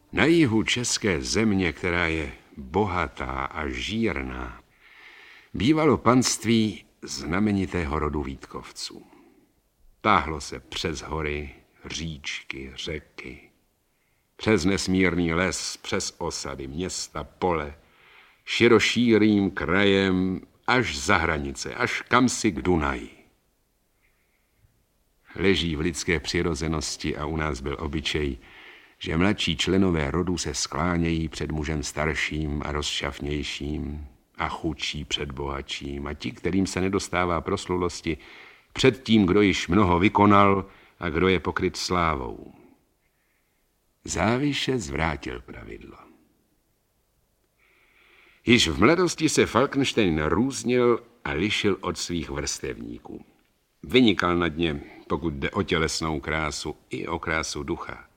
Na jihu české země, která je bohatá a žírná, bývalo panství znamenitého rodu Vítkovců. Táhlo se přes hory, říčky, řeky, přes nesmírný les, přes osady, města, pole, širošírým krajem až za hranice, až kamsi k Dunaji. Leží v lidské přirozenosti a u nás byl obyčej, že mladší členové rodu se sklánějí před mužem starším a rozšafnějším a chudší před bohatším a ti, kterým se nedostává proslulosti, před tím, kdo již mnoho vykonal a kdo je pokryt slávou. Záviše zvrátil pravidlo. Již v mladosti se Falkenstein různil a lišil od svých vrstevníků. Vynikal nad ně, pokud jde o tělesnou krásu i o krásu ducha.